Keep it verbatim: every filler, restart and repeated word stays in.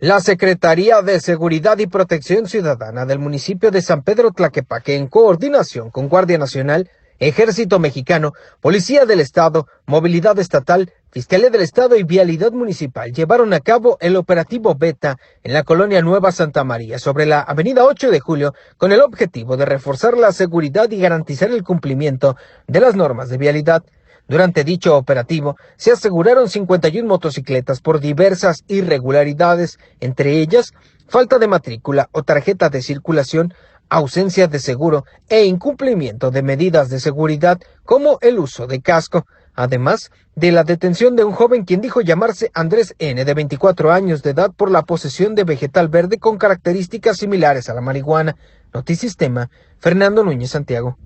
La Secretaría de Seguridad y Protección Ciudadana del municipio de San Pedro Tlaquepaque, en coordinación con Guardia Nacional, Ejército Mexicano, Policía del Estado, Movilidad Estatal, Fiscalía del Estado y Vialidad Municipal, llevaron a cabo el operativo Beta en la colonia Nueva Santa María, sobre la avenida ocho de julio, con el objetivo de reforzar la seguridad y garantizar el cumplimiento de las normas de vialidad. Durante dicho operativo, se aseguraron cincuenta y una motocicletas por diversas irregularidades, entre ellas, falta de matrícula o tarjeta de circulación, ausencia de seguro e incumplimiento de medidas de seguridad como el uso de casco, además de la detención de un joven quien dijo llamarse Andrés N., de veinticuatro años de edad, por la posesión de vegetal verde con características similares a la marihuana. Notisistema, Fernando Núñez Santiago.